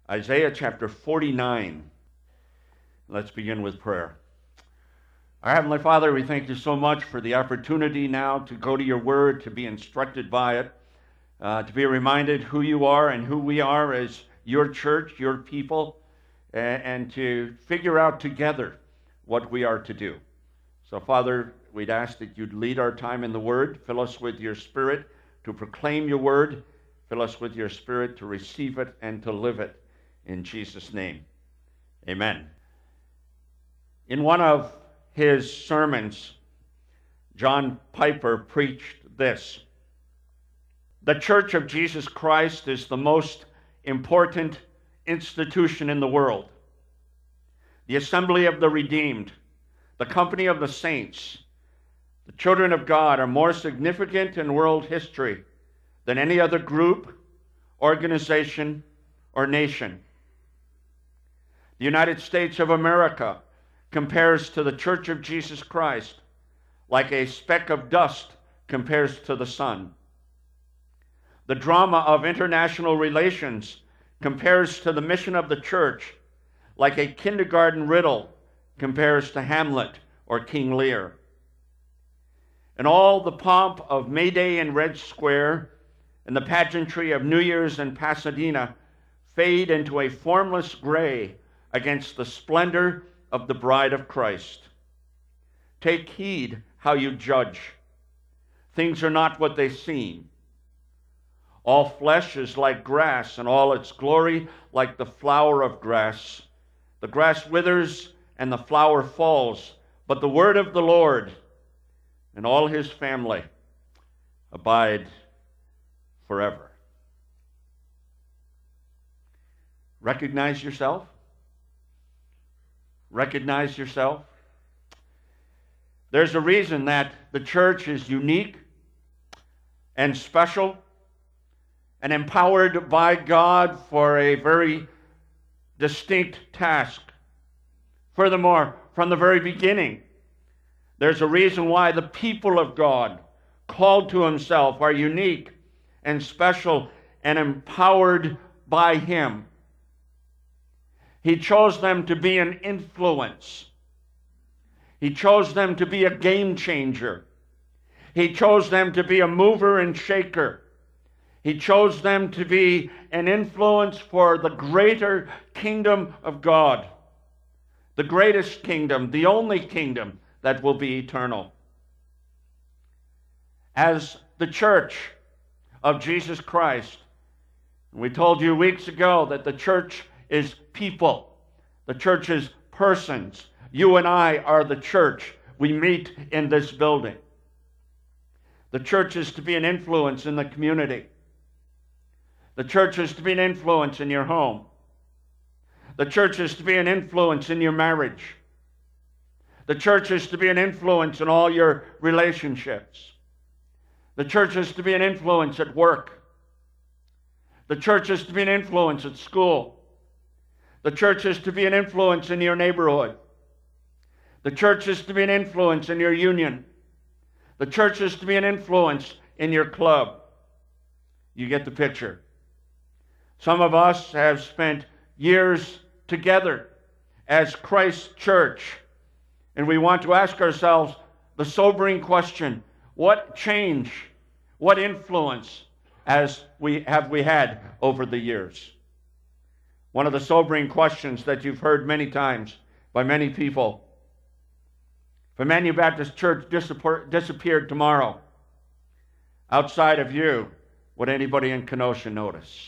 Isaiah chapter 49. Let's begin with prayer. Our Heavenly Father, we thank you so much for the opportunity now to go to your word, to be instructed by it, to be reminded who you are and who we are as your church, your people, and to figure out together what we are to do. So, Father, we'd ask that you'd lead our time in the word, fill us with your Spirit to proclaim your word, fill us with your Spirit to receive it and to live it. In Jesus' name, amen. In one of his sermons, John Piper preached this: "The Church of Jesus Christ is the most important institution in the world. The assembly of the redeemed, the company of the saints, the children of God are more significant in world history than any other group, organization, or nation. The United States of America compares to the Church of Jesus Christ like a speck of dust compares to the sun. The drama of international relations compares to the mission of the church like a kindergarten riddle compares to Hamlet or King Lear. And all the pomp of May Day in Red Square and the pageantry of New Year's in Pasadena fade into a formless gray against the splendor of the bride of Christ. Take heed how you judge. Things are not what they seem. All flesh is like grass, and all its glory like the flower of grass. The grass withers and the flower falls, but the word of the Lord and all his family abide forever." Recognize yourself? Recognize yourself? There's a reason that the church is unique and special and empowered by God for a very distinct task. Furthermore, from the very beginning, there's a reason why the people of God, called to himself, are unique and special and empowered by him. He chose them to be an influence. He chose them to be a game changer. He chose them to be a mover and shaker. He chose them to be an influence for the greater kingdom of God, the greatest kingdom, the only kingdom that will be eternal. As the church of Jesus Christ, we told you weeks ago that the church is people. The church is persons. You and I are the church. We meet in this building. The church is to be an influence in the community. The church is to be an influence in your home. The church is to be an influence in your marriage. The church is to be an influence in all your relationships. The church is to be an influence at work. The church is to be an influence at school. The church is to be an influence in your neighborhood. The church is to be an influence in your union. The church is to be an influence in your club. You get the picture. Some of us have spent years together as Christ's church, and we want to ask ourselves the sobering question: what change, what influence have we had over the years? One of the sobering questions that you've heard many times by many people: if Emmanuel Baptist Church disappeared tomorrow, outside of you, would anybody in Kenosha notice?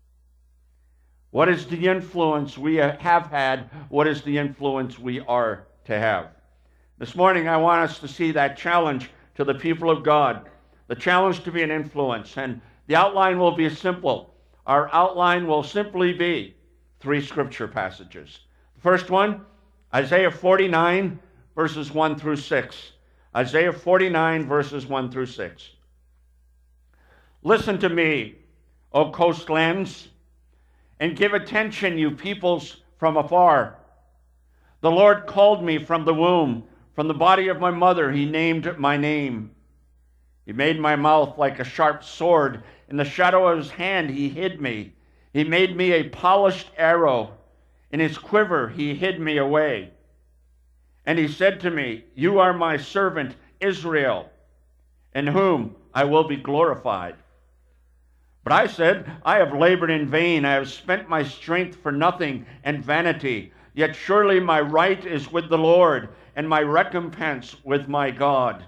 What is the influence we have had? What is the influence we are to have? This morning, I want us to see that challenge to the people of God, the challenge to be an influence. And the outline will be simple. Our outline will simply be 3 scripture passages. The first one, Isaiah 49, verses 1 through 6. Isaiah 49, verses 1 through 6. "Listen to me, O coastlands, and give attention, you peoples from afar. The Lord called me from the womb. From the body of my mother, he named my name. He made my mouth like a sharp sword. In the shadow of his hand, he hid me. He made me a polished arrow. In his quiver he hid me away. And he said to me, you are my servant Israel, in whom I will be glorified. But I said, I have labored in vain. I have spent my strength for nothing and vanity. Yet surely my right is with the Lord, and my recompense with my God.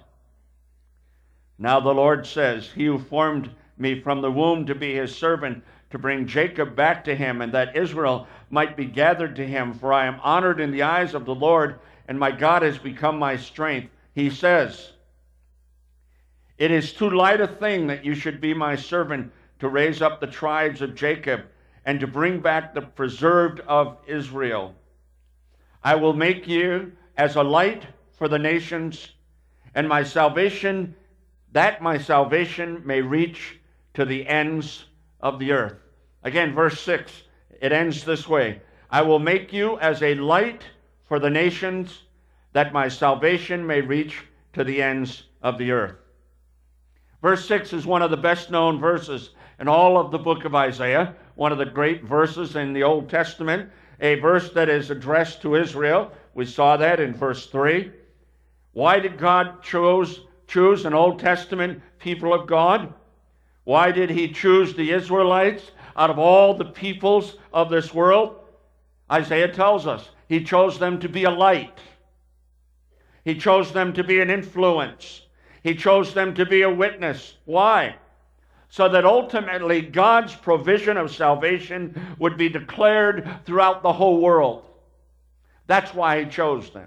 Now the Lord says, he who formed me from the womb to be his servant, to bring Jacob back to him, and that Israel might be gathered to him. For I am honored in the eyes of the Lord, and my God has become my strength. He says, it is too light a thing that you should be my servant, to raise up the tribes of Jacob, and to bring back the preserved of Israel. I will make you as a light for the nations, and my salvation may reach to the ends of the earth. Again, verse 6, it ends this way. I will make you as a light for the nations, that my salvation may reach to the ends of the earth. Verse 6 is one of the best known verses in all of the book of Isaiah, one of the great verses in the Old Testament, a verse that is addressed to Israel. We saw that in verse 3. Why did God choose an Old Testament people of God? Why did he choose the Israelites out of all the peoples of this world? Isaiah tells us he chose them to be a light. He chose them to be an influence. He chose them to be a witness. Why? So that ultimately God's provision of salvation would be declared throughout the whole world. That's why he chose them.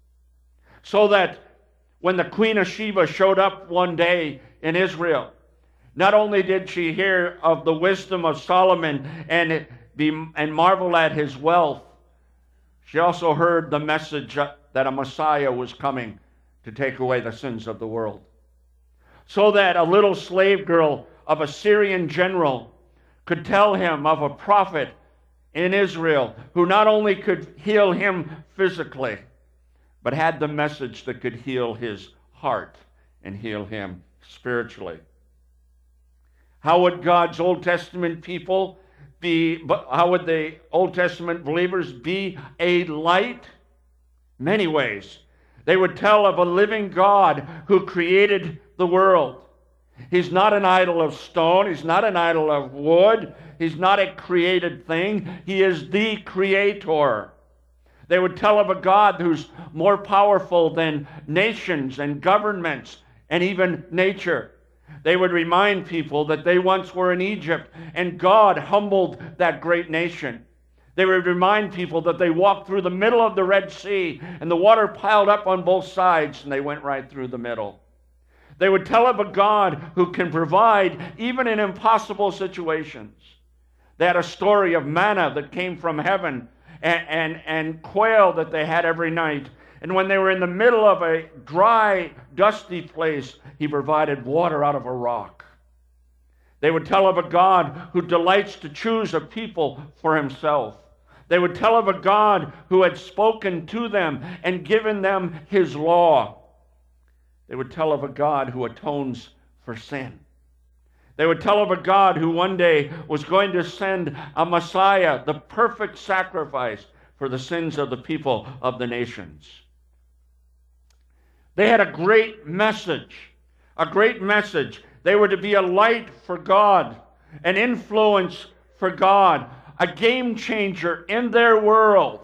So that when the Queen of Sheba showed up one day in Israel, not only did she hear of the wisdom of Solomon and marvel at his wealth, she also heard the message that a Messiah was coming to take away the sins of the world. So that a little slave girl of a Syrian general could tell him of a prophet in Israel who not only could heal him physically, but had the message that could heal his heart and heal him spiritually. How would God's Old Testament people be, how would the Old Testament believers be a light? Many ways. They would tell of a living God who created the world. He's not an idol of stone. He's not an idol of wood. He's not a created thing. He is the creator. They would tell of a God who's more powerful than nations and governments and even nature. They would remind people that they once were in Egypt and God humbled that great nation. They would remind people that they walked through the middle of the Red Sea and the water piled up on both sides and they went right through the middle. They would tell of a God who can provide even in impossible situations. They had a story of manna that came from heaven and quail that they had every night. And when they were in the middle of a dry, dusty place, he provided water out of a rock. They would tell of a God who delights to choose a people for himself. They would tell of a God who had spoken to them and given them his law. They would tell of a God who atones for sin. They would tell of a God who one day was going to send a Messiah, the perfect sacrifice for the sins of the people of the nations. They had a great message, a great message. They were to be a light for God, an influence for God, a game changer in their world.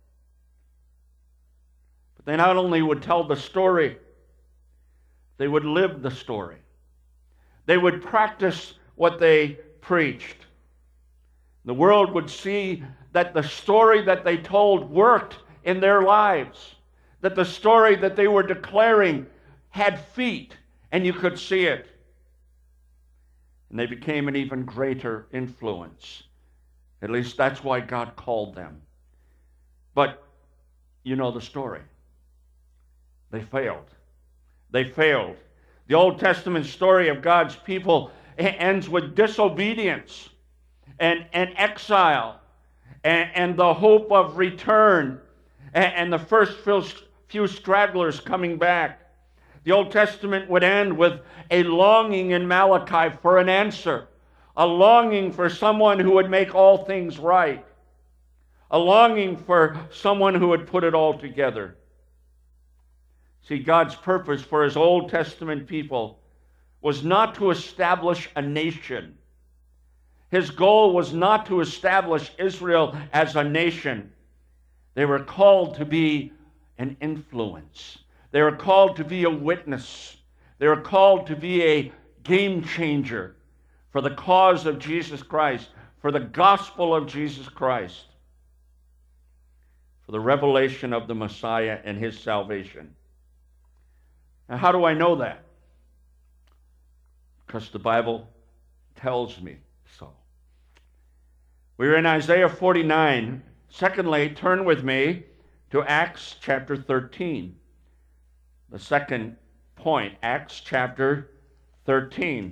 But they not only would tell the story, they would live the story. They would practice what they preached. The world would see that the story that they told worked in their lives, that the story that they were declaring had feet, and you could see it. And they became an even greater influence. At least that's why God called them. But you know the story. They failed. They failed. The Old Testament story of God's people ends with disobedience and exile and the hope of return and the first few stragglers coming back. The Old Testament would end with a longing in Malachi for an answer. a longing for someone who would make all things right, a longing for someone who would put it all together. See, God's purpose for his Old Testament people was not to establish a nation. His goal was not to establish Israel as a nation. They were called to be an influence. They were called to be a witness. They were called to be a game changer for the cause of Jesus Christ, for the gospel of Jesus Christ, for the revelation of the Messiah and his salvation. Now, how do I know that? Because the Bible tells me so. We're in Isaiah 49. Secondly, turn with me to Acts chapter 13. The second point, Acts chapter 13.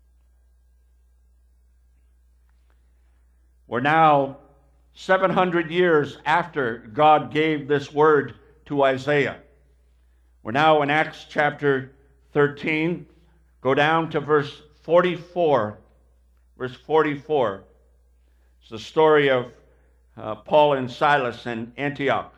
We're now 700 years after God gave this word to Isaiah. We're now in Acts chapter 13. Go down to verse 44. Verse 44. It's the story of Paul and Silas in Antioch.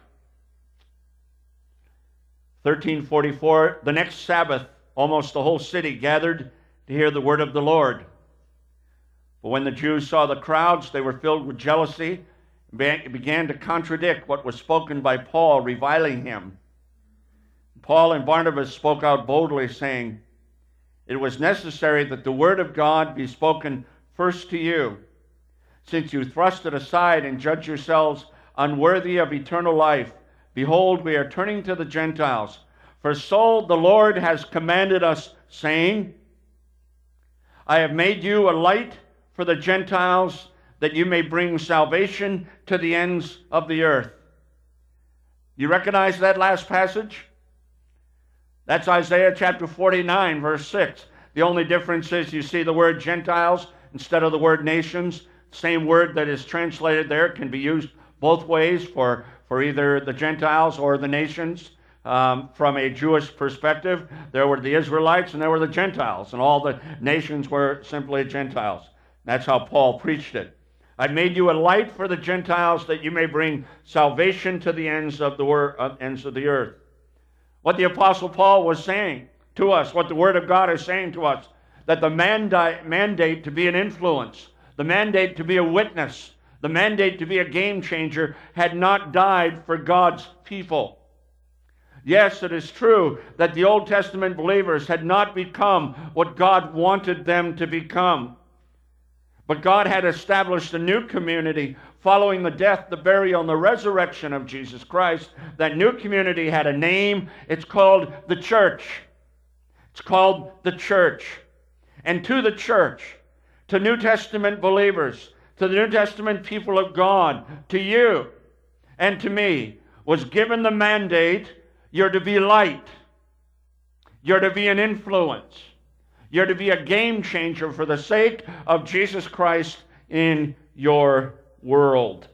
1344, the next Sabbath, almost the whole city gathered to hear the word of the Lord. But when the Jews saw the crowds, they were filled with jealousy and began to contradict what was spoken by Paul, reviling him. Paul and Barnabas spoke out boldly, saying, "It was necessary that the word of God be spoken first to you. Since you thrust it aside and judge yourselves unworthy of eternal life, behold, we are turning to the Gentiles. For so the Lord has commanded us, saying, I have made you a light for the Gentiles, that you may bring salvation to the ends of the earth." You recognize that last passage? That's Isaiah chapter 49, verse 6. The only difference is you see the word Gentiles instead of the word nations. Same word that is translated there can be used both ways for either the Gentiles or the nations. From a Jewish perspective, there were the Israelites and there were the Gentiles, and all the nations were simply Gentiles. That's how Paul preached it. "I've made you a light for the Gentiles, that you may bring salvation to the ends of the earth." What the Apostle Paul was saying to us, what the Word of God is saying to us, that the mandate to be an influence, the mandate to be a witness, the mandate to be a game changer had not died for God's people. Yes, it is true that the Old Testament believers had not become what God wanted them to become. But God had established a new community following the death, the burial, and the resurrection of Jesus Christ. That new community had a name. It's called the church. It's called the church. And to the church, to New Testament believers, to the New Testament people of God, to you and to me, was given the mandate: you're to be light. You're to be an influence. You're to be a game changer for the sake of Jesus Christ in your world.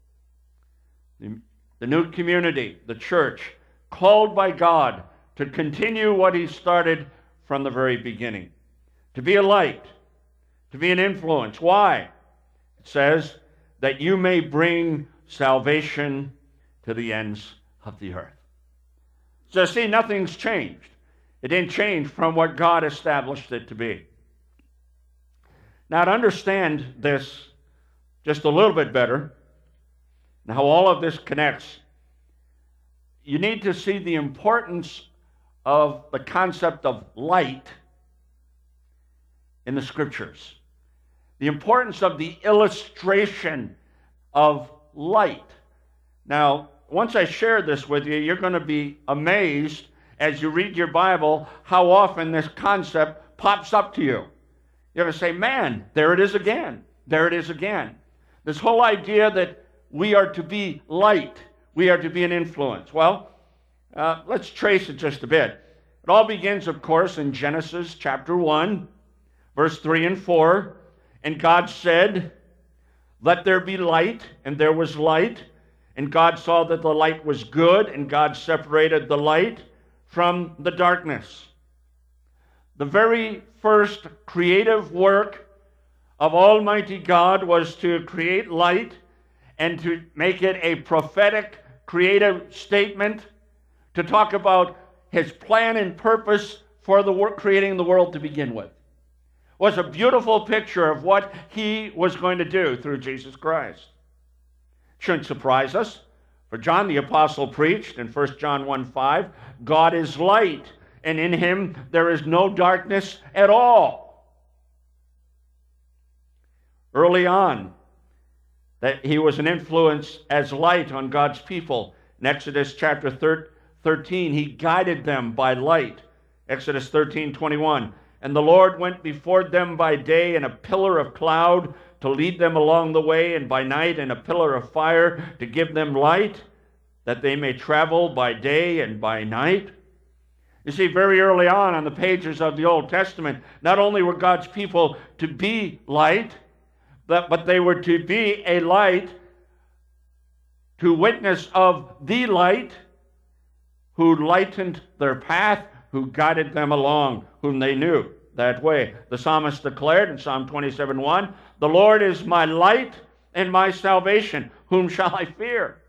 The new community, the church, called by God to continue what he started from the very beginning. To be a light, to be an influence. Why? It says that you may bring salvation to the ends of the earth. So see, nothing's changed. It didn't change from what God established it to be. Now, to understand this just a little bit better, and how all of this connects, you need to see the importance of the concept of light in the Scriptures. The importance of the illustration of light. Now, once I share this with you, you're going to be amazed as you read your Bible how often this concept pops up to you. You're going to say, man, there it is again. There it is again. This whole idea that we are to be light, we are to be an influence. Well, let's trace it just a bit. It all begins, of course, in Genesis chapter 1, verse 3 and 4. And God said, "Let there be light," and there was light. And God saw that the light was good, and God separated the light from the darkness. The very first creative work of Almighty God was to create light and to make it a prophetic, creative statement, to talk about his plan and purpose for creating the world to begin with. It was a beautiful picture of what he was going to do through Jesus Christ. Shouldn't surprise us, for John the Apostle preached in 1 John 1:5, God is light, and in him there is no darkness at all. Early on, that he was an influence as light on God's people. In Exodus chapter 13, he guided them by light. Exodus 13:21. And the Lord went before them by day in a pillar of cloud to lead them along the way, and by night in a pillar of fire to give them light, that they may travel by day and by night. You see, very early on the pages of the Old Testament, not only were God's people to be light, but they were to be a light to witness of the light who lightened their path, who guided them along, whom they knew that way. The psalmist declared in Psalm 27:1, the Lord is my light and my salvation. Whom shall I fear?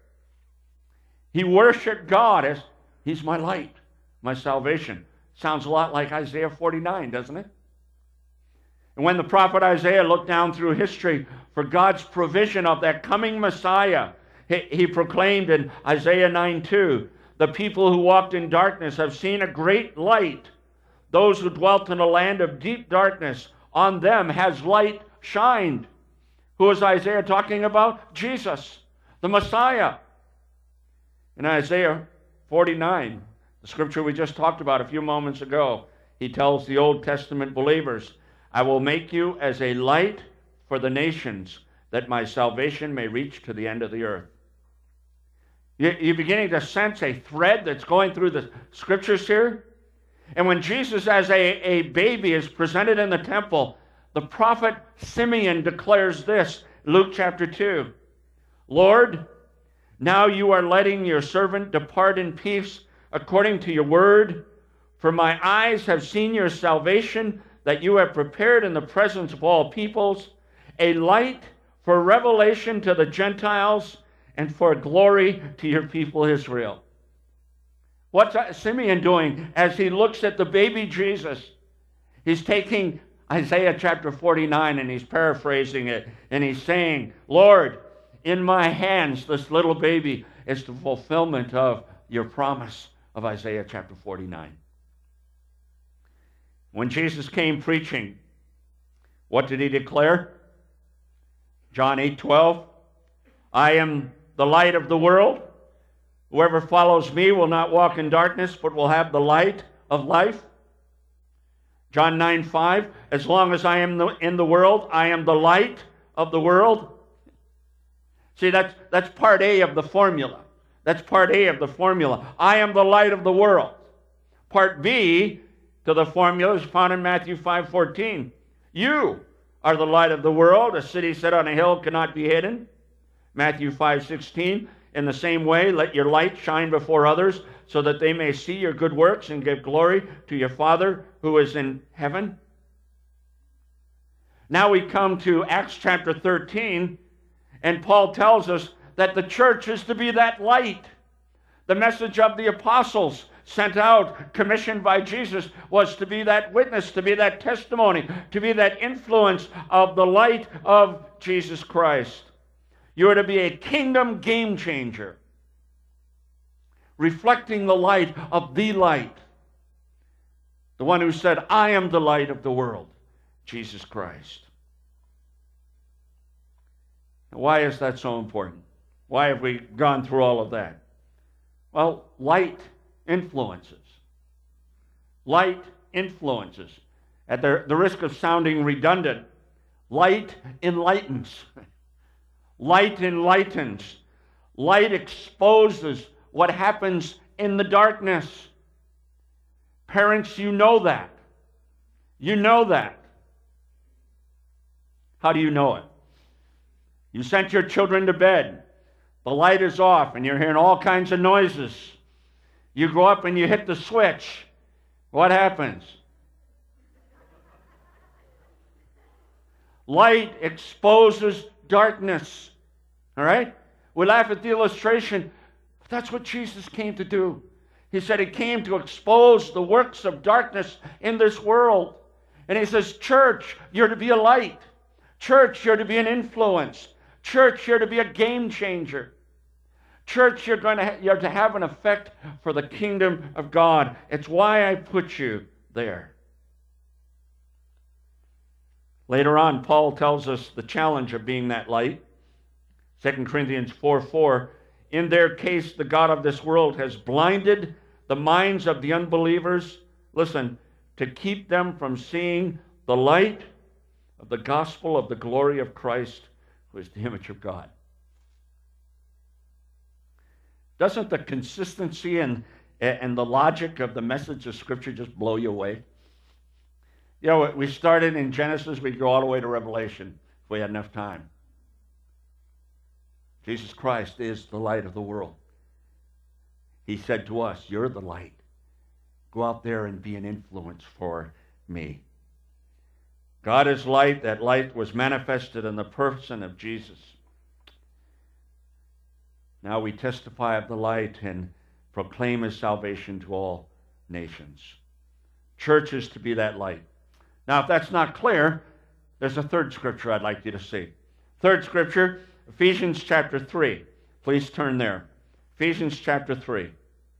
He worshiped God as he's my light, my salvation. Sounds a lot like Isaiah 49, doesn't it? And when the prophet Isaiah looked down through history for God's provision of that coming Messiah, he proclaimed in Isaiah 9:2, the people who walked in darkness have seen a great light. Those who dwelt in a land of deep darkness, on them has light shined. Who is Isaiah talking about? Jesus, the Messiah. In Isaiah 49, the scripture we just talked about a few moments ago, he tells the Old Testament believers, I will make you as a light for the nations, that my salvation may reach to the end of the earth. You're beginning to sense a thread that's going through the scriptures here? And when Jesus as a baby is presented in the temple, the prophet Simeon declares this, Luke chapter 2. Lord, now you are letting your servant depart in peace according to your word, for my eyes have seen your salvation that you have prepared in the presence of all peoples, a light for revelation to the Gentiles and for glory to your people Israel. What's Simeon doing as he looks at the baby Jesus? He's taking Isaiah chapter 49 and he's paraphrasing it, and he's saying, Lord, in my hands this little baby is the fulfillment of your promise of Isaiah chapter 49. When Jesus came preaching, what did he declare? John 8:12, I am the light of the world. Whoever follows me will not walk in darkness, but will have the light of life. John 9:5, as long as I am in the world, I am the light of the world. See, that's part A of the formula. That's part A of the formula. I am the light of the world. Part B to the formula is found in Matthew 5:14. You are the light of the world. A city set on a hill cannot be hidden. Matthew 5:16. In the same way, let your light shine before others, so that they may see your good works and give glory to your Father who is in heaven. Now we come to Acts chapter 13, and Paul tells us that the church is to be that light. The message of the apostles sent out, commissioned by Jesus, was to be that witness, to be that testimony, to be that influence of the light of Jesus Christ. You are to be a kingdom game changer, reflecting the light of the light, the one who said, I am the light of the world, Jesus Christ. Why is that so important? Why have we gone through all of that? Well, light influences. Light influences. At the risk of sounding redundant, light enlightens. Light enlightens. Light exposes what happens in the darkness. Parents, you know that. You know that. How do you know it? You sent your children to bed. The light is off and you're hearing all kinds of noises. You go up and you hit the switch. What happens? Light exposes darkness. All right? We laugh at the illustration, but that's what Jesus came to do. He said he came to expose the works of darkness in this world. And he says, church, you're to be a light. Church, you're to be an influence. Church, you're to be a game changer. Church, you're to have an effect for the kingdom of God. It's why I put you there. Later on, Paul tells us the challenge of being that light. 2 Corinthians 4:4, in their case, the God of this world has blinded the minds of the unbelievers, listen, to keep them from seeing the light of the gospel of the glory of Christ, who is the image of God. Doesn't the consistency and the logic of the message of Scripture just blow you away? You know, we started in Genesis, we go all the way to Revelation if we had enough time. Jesus Christ is the light of the world. He said to us, you're the light. Go out there and be an influence for me. God is light. That light was manifested in the person of Jesus. Now we testify of the light and proclaim his salvation to all nations. Church is to be that light. Now, if that's not clear, there's a third scripture I'd like you to see. Third scripture, Ephesians chapter 3. Please turn there. Ephesians chapter 3.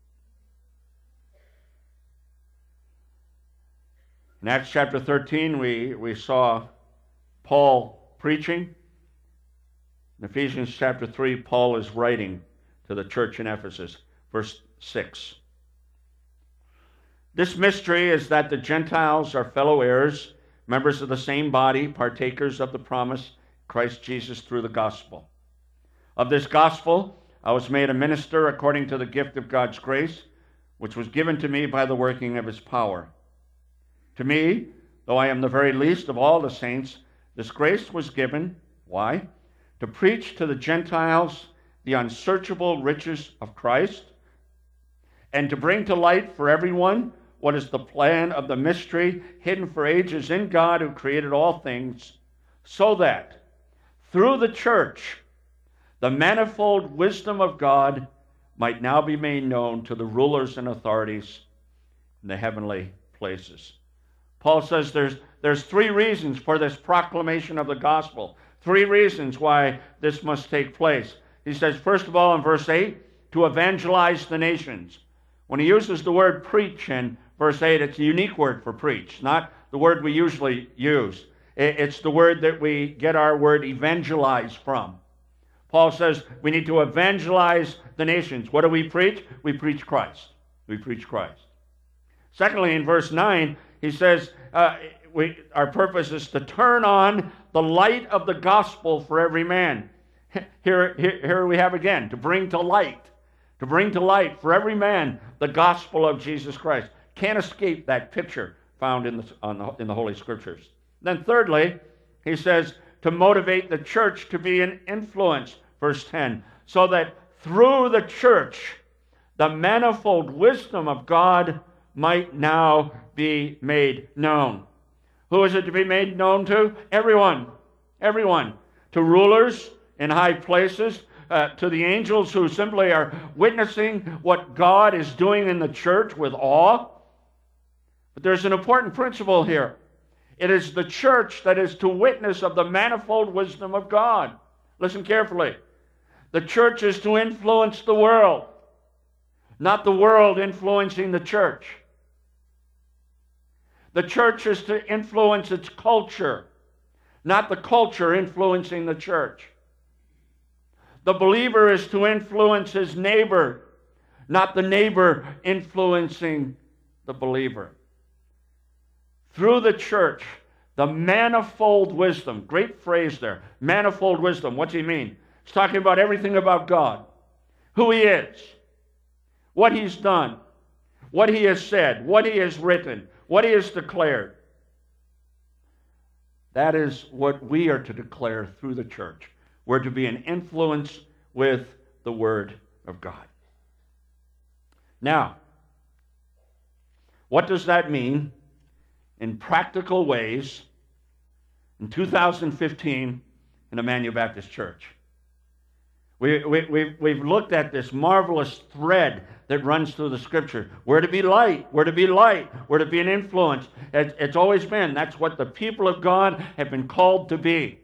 In Acts chapter 13, we saw Paul preaching. In Ephesians chapter 3, Paul is writing to the church in Ephesus. Verse 6. This mystery is that the Gentiles are fellow heirs, members of the same body, partakers of the promise, Christ Jesus through the gospel. Of this gospel, I was made a minister according to the gift of God's grace, which was given to me by the working of his power. To me, though I am the very least of all the saints, this grace was given. Why? To preach to the Gentiles the unsearchable riches of Christ, and to bring to light for everyone what is the plan of the mystery hidden for ages in God who created all things, so that through the church the manifold wisdom of God might now be made known to the rulers and authorities in the heavenly places. Paul says there's three reasons for this proclamation of the gospel. Three reasons why this must take place. He says, first of all, in verse 8, to evangelize the nations. When he uses the word preach in verse 8, it's a unique word for preach, not the word we usually use. It's the word that we get our word evangelize from. Paul says we need to evangelize the nations. What do we preach? We preach Christ. We preach Christ. Secondly, in verse 9, he says our purpose is to turn on the light of the gospel for every man. Here we have again, to bring to light for every man the gospel of Jesus Christ. Can't escape that picture found in the Holy Scriptures. Then thirdly, he says to motivate the church to be an influence, verse 10, so that through the church the manifold wisdom of God might now be made known. Who is it to be made known to? Everyone. Everyone. To rulers in high places, to the angels who simply are witnessing what God is doing in the church with awe. But there's an important principle here. It is the church that is to witness of the manifold wisdom of God. Listen carefully. The church is to influence the world, not the world influencing the church. The church is to influence its culture, not the culture influencing the church. The believer is to influence his neighbor, not the neighbor influencing the believer. Through the church, the manifold wisdom, great phrase there, manifold wisdom. What's he mean? He's talking about everything about God, who he is, what he's done, what he has said, what he has written, what he has declared. That is what we are to declare through the church. We're to be an influence with the Word of God. Now, what does that mean in practical ways in 2015 in Emmanuel Baptist Church. We've looked at this marvelous thread that runs through the Scripture. We're to be light. We're to be light. We're to be an influence. It's always been. That's what the people of God have been called to be.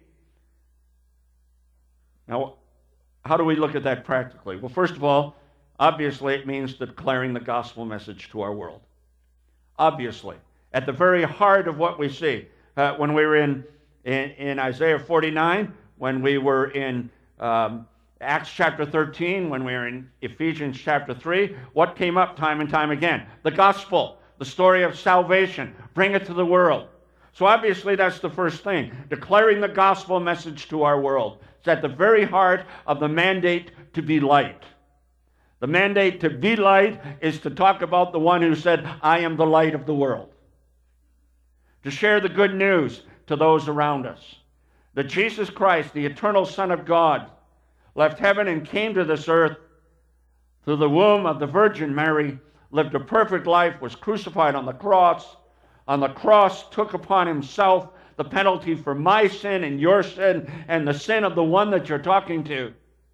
Now, how do we look at that practically? Well, first of all, obviously it means declaring the gospel message to our world. Obviously. At the very heart of what we see. When we were in Isaiah 49, when we were in Acts chapter 13, when we were in Ephesians chapter 3, what came up time and time again? The gospel, the story of salvation. Bring it to the world. So obviously that's the first thing. Declaring the gospel message to our world. It's at the very heart of the mandate to be light. The mandate to be light is to talk about the one who said, I am the light of the world. To share the good news to those around us. That Jesus Christ, the eternal Son of God, left heaven and came to this earth through the womb of the Virgin Mary, lived a perfect life, was crucified on the cross, took upon himself the penalty for my sin and your sin and the sin of the one that you're talking to,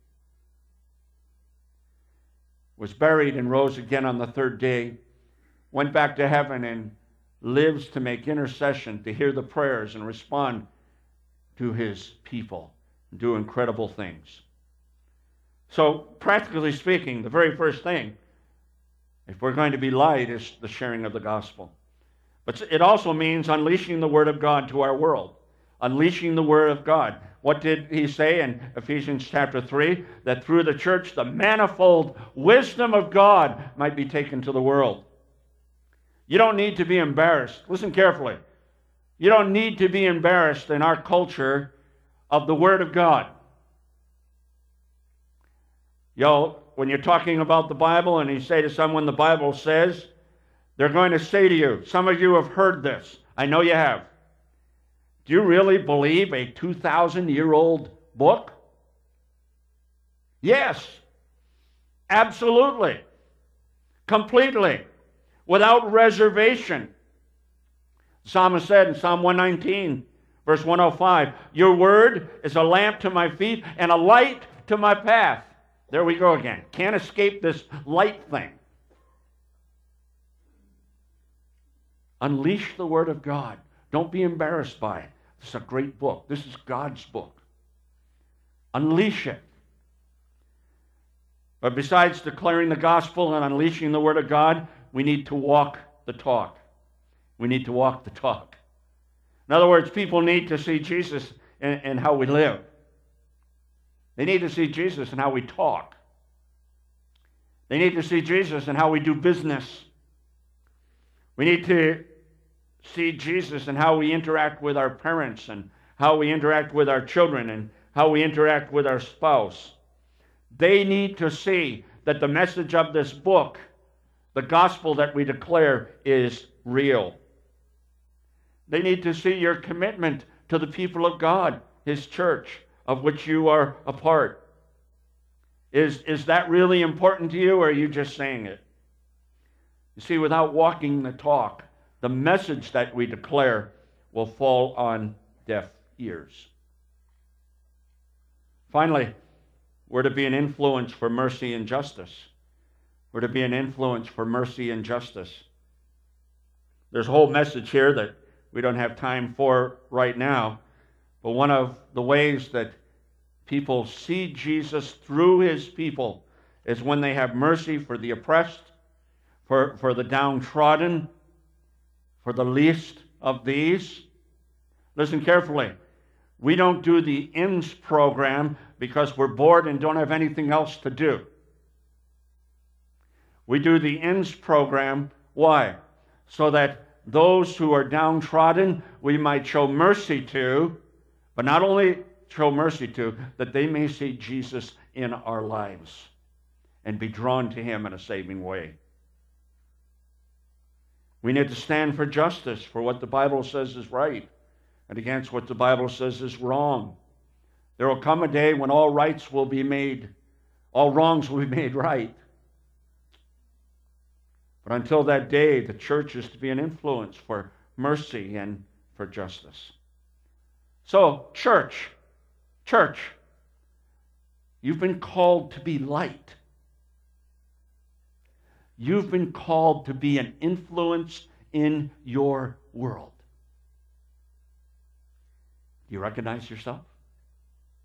was buried and rose again on the third day, went back to heaven and lives to make intercession, to hear the prayers and respond to his people, and do incredible things. So, practically speaking, the very first thing, if we're going to be light, is the sharing of the gospel. But it also means unleashing the Word of God to our world. Unleashing the Word of God. What did he say in Ephesians chapter 3? That through the church, the manifold wisdom of God might be taken to the world. You don't need to be embarrassed. Listen carefully. You don't need to be embarrassed in our culture of the Word of God. When you're talking about the Bible and you say to someone the Bible says, they're going to say to you, some of you have heard this. I know you have. Do you really believe a 2,000-year-old book? Yes. Absolutely. Completely. Without reservation. The psalmist said in Psalm 119, verse 105, your word is a lamp to my feet and a light to my path. There we go again. Can't escape this light thing. Unleash the Word of God. Don't be embarrassed by it. This is a great book. This is God's book. Unleash it. But besides declaring the gospel and unleashing the Word of God, we need to walk the talk. We need to walk the talk. In other words, people need to see Jesus in how we live. They need to see Jesus in how we talk. They need to see Jesus in how we do business. We need to see Jesus in how we interact with our parents and how we interact with our children and how we interact with our spouse. They need to see that the message of this book, the gospel that we declare, is real. They need to see your commitment to the people of God, His church, of which you are a part. Is that really important to you, or are you just saying it? You see, without walking the talk, the message that we declare will fall on deaf ears. Finally, we're to be an influence for mercy and justice. We're to be an influence for mercy and justice. There's a whole message here that we don't have time for right now, but one of the ways that people see Jesus through his people is when they have mercy for the oppressed, for the downtrodden, for the least of these. Listen carefully. We don't do the IMS program because we're bored and don't have anything else to do. We do the IMS program, why? So that those who are downtrodden, we might show mercy to, but not only show mercy to, that they may see Jesus in our lives and be drawn to him in a saving way. We need to stand for justice, for what the Bible says is right, and against what the Bible says is wrong. There will come a day when all wrongs will be made right. But until that day, the church is to be an influence for mercy and for justice. So, church, you've been called to be light. You've been called to be an influence in your world. Do you recognize yourself?